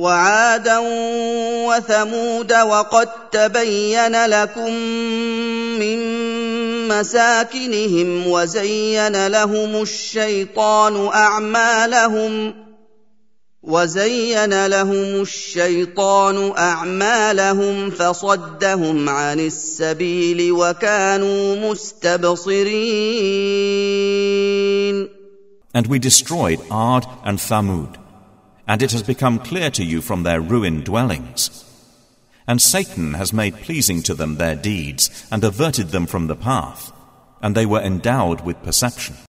وعادا وثمود وقد تبين لكم من مساكنهم وزين لهم الشيطان أعمالهم فصدهم عن السبيل وكانوا مستبصرين. And we destroyed Ad and Thamud, and it has become clear to you from their ruined dwellings. And Satan has made pleasing to them their deeds and averted them from the path, and they were endowed with perception.